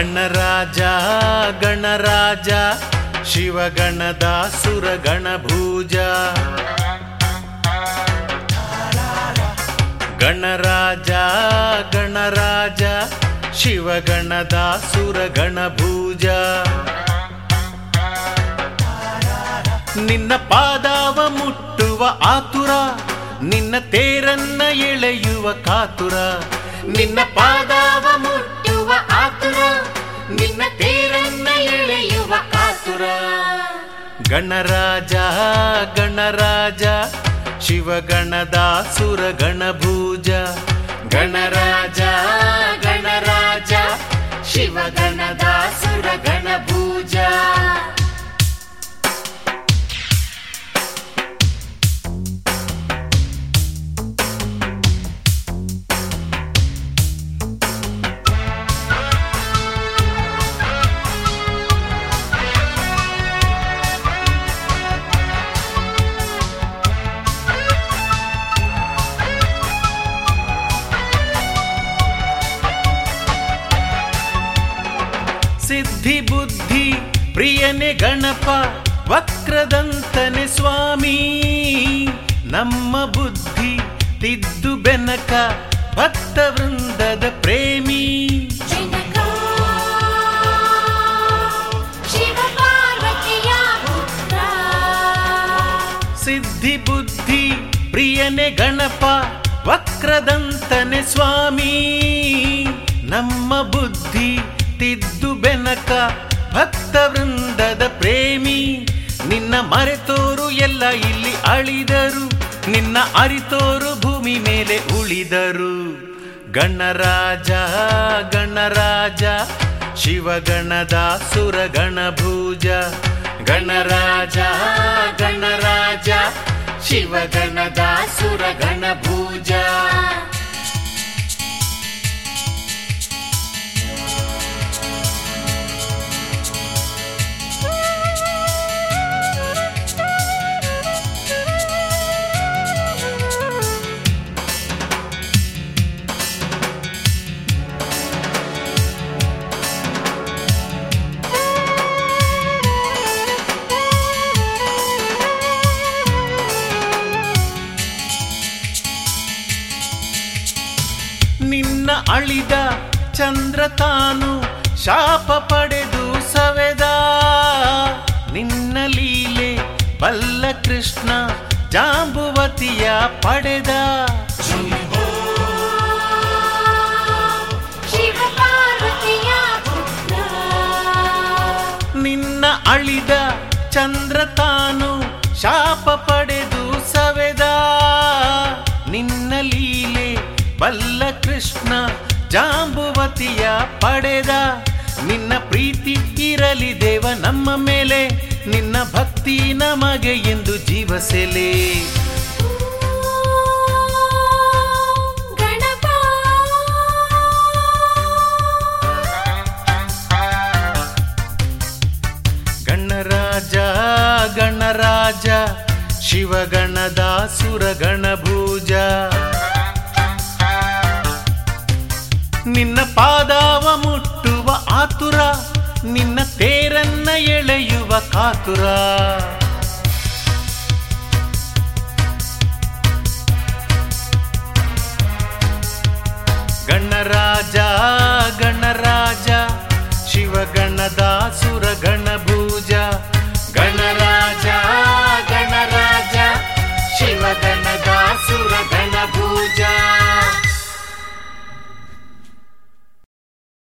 ಗಣರಾಜ ಗಣರಾಜ ಶಿವಗಣದಾಸುರ ಗಣಭೂಜ ಗಣರಾಜ ಗಣರಾಜ ಶಿವಗಣದಾಸುರ ಗಣಭೂಜ ನಿನ್ನ ಪಾದವ ಮುಟ್ಟುವ ಆತುರ ನಿನ್ನ ತೇರನ್ನ ಎಳೆಯುವ ಕಾತುರ ನಿನ್ನ ಪಾದವ ಮುಟ್ಟುವ ಆತುರ ನಿನ್ನ ತೇರನ್ನ ಎಳೆಯುವ ಕಾತುರ ಗಣರಾಜ ಗಣರಾಜ ಶಿವಗಣದಾಸುರ ಗಣಭೂಜ ಗಣರಾಜ ಗಣರಾಜ ಶಿವಗಣದಾಸುರ ಗಣಭೂಜ ಸಿದ್ಧಿ ಬುದ್ಧಿ ಪ್ರಿಯನೆ ಗಣಪ ವಕ್ರದಂತನೆ ಸ್ವಾಮಿ ನಮ್ಮ ಬುದ್ಧಿ ತಿದ್ದು ಬೆನಕ ಭಕ್ತ ವೃಂದದ ಪ್ರೇಮಿ ಸಿದ್ಧಿ ಬುದ್ಧಿ ಪ್ರಿಯನೆ ಗಣಪ ವಕ್ರದಂತನೆ ಸ್ವಾಮಿ ನಮ್ಮ ಬುದ್ಧಿ ತಿದ್ದು ಬೆನಕ ಭಕ್ತ ವೃಂದದ ಪ್ರೇಮಿ ನಿನ್ನ ಮರೆತೋರು ಎಲ್ಲ ಇಲ್ಲಿ ಅಳಿದರು ನಿನ್ನ ಅರಿತೋರು ಭೂಮಿ ಮೇಲೆ ಉಳಿದರು ಗಣರಾಜ ಗಣರಾಜ ಶಿವಗಣದಾಸುರ ಗಣಭೂಜ ಗಣರಾಜ ಗಣರಾಜ ಶಿವಗಣದಾಸುರ ಗಣಭೂಜ ನಿನ್ನ ಅಳಿದ ಚಂದ್ರ ತಾನು ಶಾಪ ಪಡೆದು ಸವೆದ ನಿನ್ನ ಲೀಲೆ ಬಲ್ಲ ಕೃಷ್ಣ ಜಾಂಬುವತಿಯ ಪಡೆದ ನಿನ್ನ ಅಳಿದ ಚಂದ್ರ ತಾನು ಶಾಪ ಪಡೆದು ಸವೆದ ನಿನ್ನ ಲೀಲೆ ಬಲ್ಲ ಕೃಷ್ಣ ಜಾಂಬುವತಿಯ ಪಡೆದ ನಿನ್ನ ಪ್ರೀತಿ ಇರಲಿ ದೇವ ನಮ್ಮ ಮೇಲೆ ನಿನ್ನ ಭಕ್ತಿ ನಮಗೆ ಎಂದು ಜೀವಸೆಲೆ ಗಣರಾಜ ಗಣರಾಜ ಶಿವಗಣದಾಸುರ ಗಣಭೂಜ ನಿನ್ನ ಪಾದವ ಮುಟ್ಟುವ ಆತುರ ನಿನ್ನ ತೇರನ್ನ ಎಳೆಯುವ ಕಾತುರ ಗಣರಾಜ ಗಣರಾಜ ಶಿವಗಣದಾಸುರ ಗಣಭೂಜ